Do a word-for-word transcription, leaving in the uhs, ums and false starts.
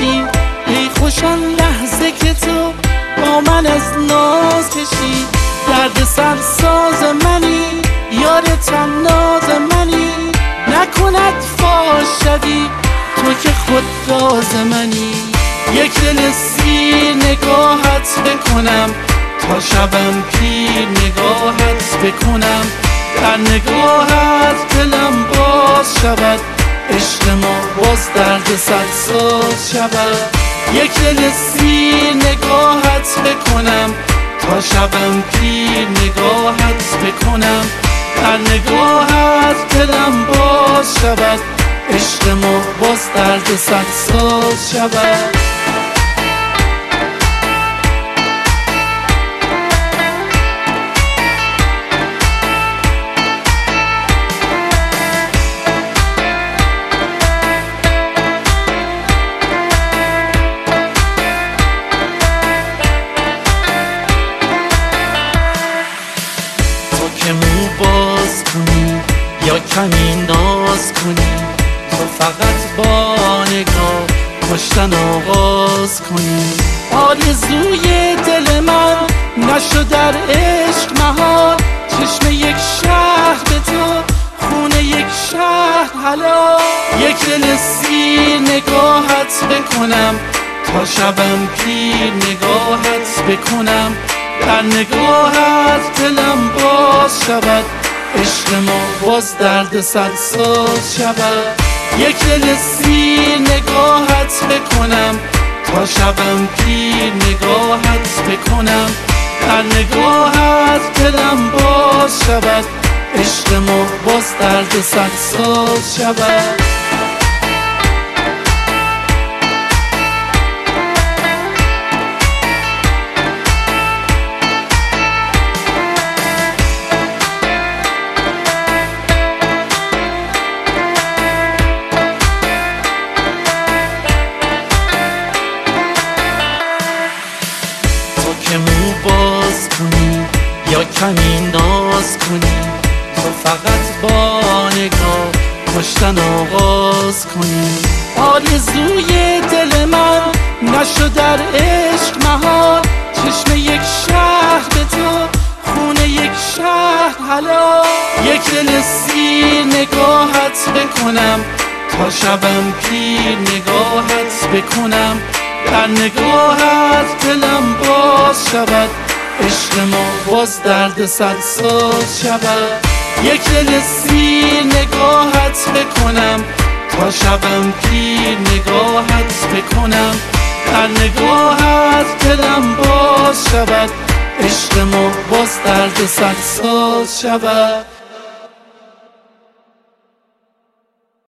باشی. ای خوش آن لحظه که تو با من از ناز کشی. درد سر ساز منی، یار طناز منی. نکند فاش شدی تو که خود راز منی. یک دل سیر نگاهت بکنم تا شبم پیر نگاهت بکنم. در نگاهت دلم باز شود، عشق ما باز درد سرساز شود. یک دل سیر نگاهت بکنم تا شبم پیر نگاهت بکنم. در نگاهت دلم باز شود، عشق ما باز درد سرساز شود. که مو باز کنی یا کمی ناز کنی، تو فقط با نگاه کشتن آغاز کنی. آرزوی دل من نشد در عشق مهار، چشم یک شهر به تو، خون یک شهر حلال. یک دل سیر نگاهت بکنم تا شبم پیر نگاهت بکنم. در نگاهت دلم باز شود، عشق ما باز درد سرساز شود. یک دل سیر نگاهت بکنم تا شبم پیر نگاهت بکنم. در نگاهت دلم باز شود، عشق ما باز درد سرساز شود. که مو باز کنی یا کمی ناز کنی، تو فقط با نگاه کشتن آغاز کنی. آرزوی دل من نشد در عشق مهار، چشم یک شهر به تو، خون یک شهر حلال. یک دل سیر نگاهت بکنم تا شبم پیر نگاهت بکنم. در نگاهت دلم باز شود، عشق ما باز درد سرساز شود. یک دل سیر نگاهت بکنم تا شبم پیر نگاهت بکنم. در نگاهت دلم باز شود، عشق ما باز درد سرساز شود.